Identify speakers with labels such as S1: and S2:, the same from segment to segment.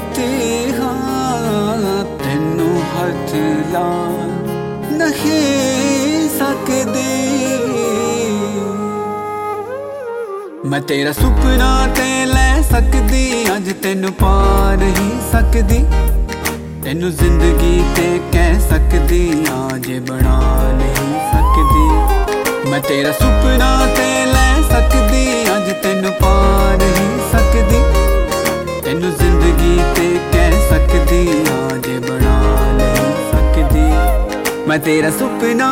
S1: ते हाँ तेनू हथ ला नहीं सकदे। मैं तेरा सुपना ते लै सकदी अज तेनू पा नहीं सकदी। तेनू जिंदगी ते कह सकदी आज बना नहीं सकदी। मैं तेरा सुपना ते लै सकदी अज तेनू पा नहीं सकदी। तेनू जिंदगी ते कह सकदी आज बना नहीं सकदी। मैं तेरा सुपना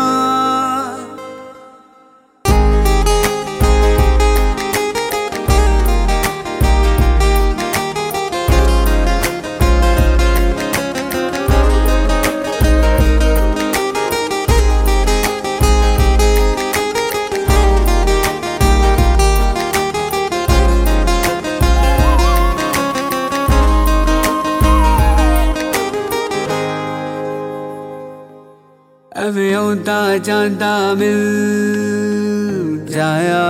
S1: ਐਵੇਂ ਆਉਂਦਾ ਜਾਂਦਾ ਮਿਲ ਜਾਇਆ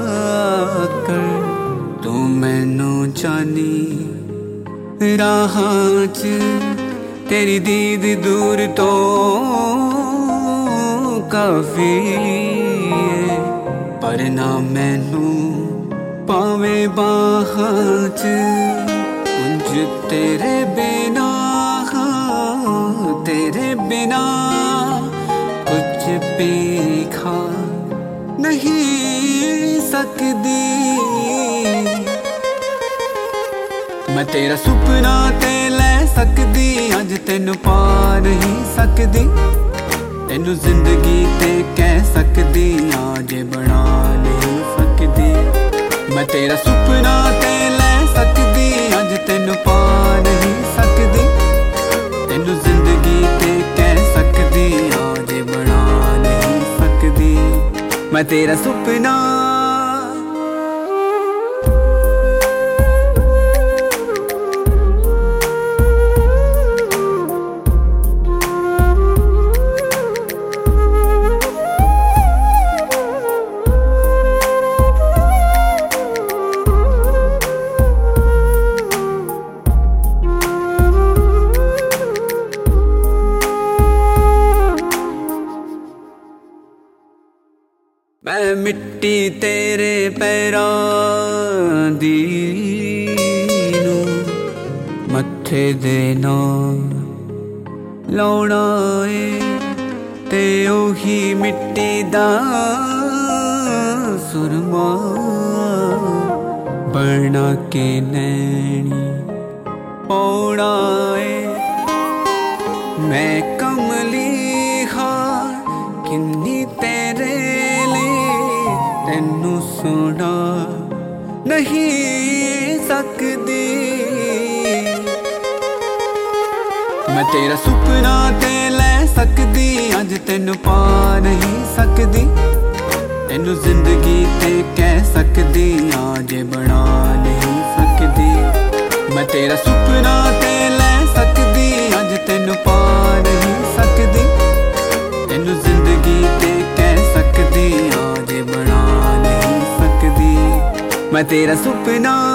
S1: ਕਰ ਤੂੰ ਮੈਨੂੰ ਜਾਣੀ ਰਾਹਾਂ 'ਚ ਤੇਰੀ ਦੀਦ ਦੂਰ ਤੋਂ ਕਾਫੀ ਏ ਪਰ ਨਾ ਮੈਨੂੰ ਪਾਵੇਂ ਬਾਹਾਂ 'ਚ ਉਂਝ ਤੇਰੇ ਬਿਨਾ तेरे बिना कुछ भी खा नहीं सकदी। मैं तेरा सुपना ते लै सकदी अज तेनू पा नहीं सकदी। तेनू जिंदगी ते कह सकदी आज बना नहीं सकदी। मैं तेरा सुपना ते लै सकदी अज तेनू पा नहीं सकदी। तेनू जिंदगी ते कह सकदी आज बना नहीं सकदी। मैं तेरा सुपना मैं मिट्टी तेरे पैरां दी नू मत्थे दे नाल लाउणा ए ते ओही मिट्टी दा सुरमा बना के नैनी पौड़ा ए। मैं कमली हार किन्नी तेरे तेनू सुना नहीं सकदी। मैं तेरा सुपना ते लै सकदी अज तेनू पा नहीं सकदी। तेनू जिंदगी ते कह सकदी आज बना नहीं सकदी। मैं तेरा सुपना ते लै सकदी अज तेनू पा नहीं सकदी। तेनू जिंदगी ते कह सकदी आज बना नहीं सकदी। मैं तेरा सुपना